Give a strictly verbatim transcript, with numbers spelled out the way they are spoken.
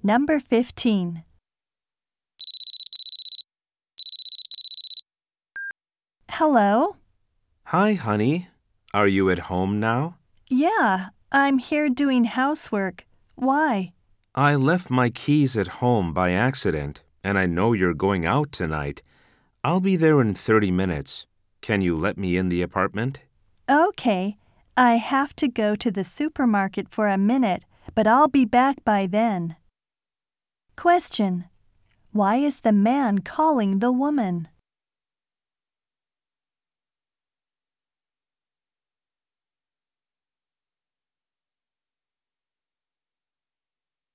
Number fifteen. Hello? Hi, honey. Are you at home now? Yeah, I'm here doing housework. Why? I left my keys at home by accident, and I know you're going out tonight. I'll be there in thirty minutes. Can you let me in the apartment? Okay, I have to go to the supermarket for a minute, but I'll be back by then. Question: Why is the man calling the woman?